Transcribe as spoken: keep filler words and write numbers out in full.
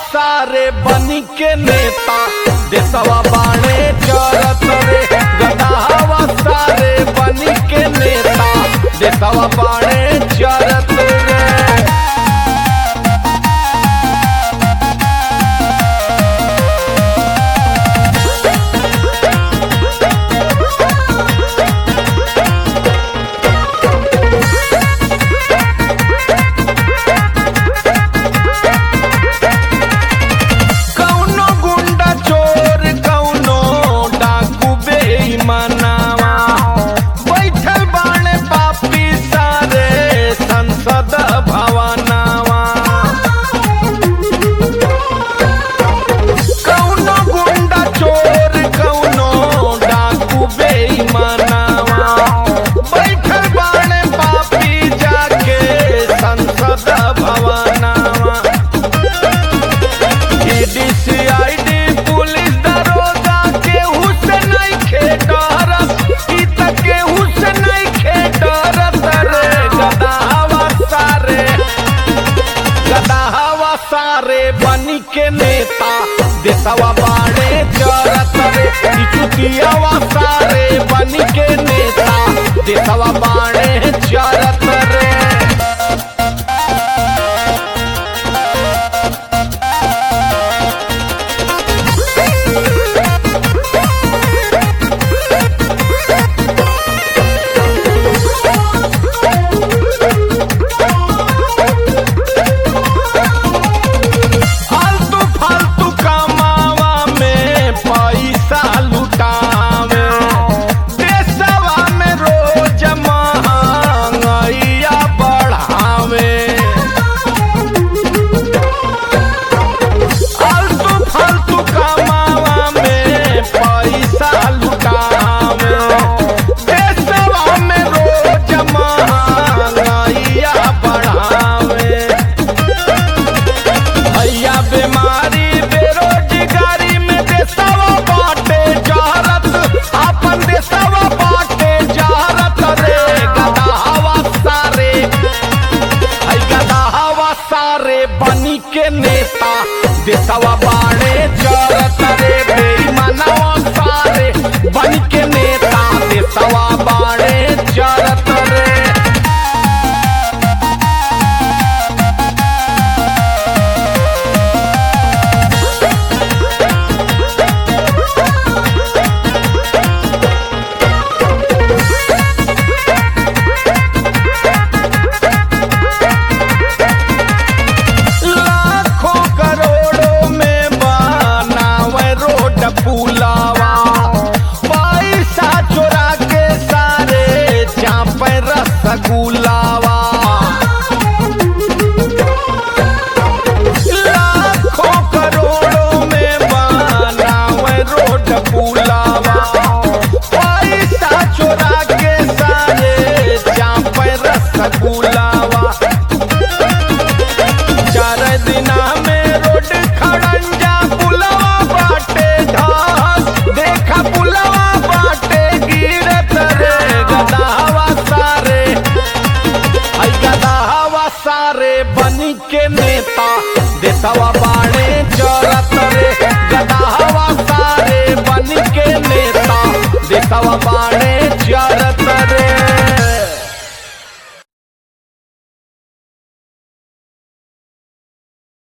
सारे बनी के नेता देशवा बाणे चरत रे। गदावा सारे बनी के नेता देशवा बाणे चरत रे। बैठल बाणे पापी सारे संसद भवनवा। कौनो गुंडा चोर कौनो डाकू बेईमानवा बैठल बाणे पापी जाके संसद भवनवा। ईडी सीआईडी पुलिस दरोगा केहू से नहीं खेडरत ई त केहू से नहीं खेडरत रे। गदावा सारे गदावा सारे बनी के नेता देशवा बाणे चरत रे। ई चुतियावा सारे बनी के नेता देशवा बाणे चरत रे। बनी के नेता देशवा बाणे चरत रे। बेईमानवा सारे बनी के नेता देशवा बाणे चरत रे। पुलावा पैसा चोरा के सारे चापे रसगुलावा। लाखों करोड़ों में बनावे रोड पुलावा पैसा चोरा के सारे चापे रसगुलावा। चार दिना में रोड खड़ंजा पुलावा बाटे ढास देखा पुलावा बाटे गिरत रे। गदावा सारे आई गदावा सारे बनी के नेता देशवा बाणे चरत रे। गदावा सारे बनी के नेता देशवा बाणे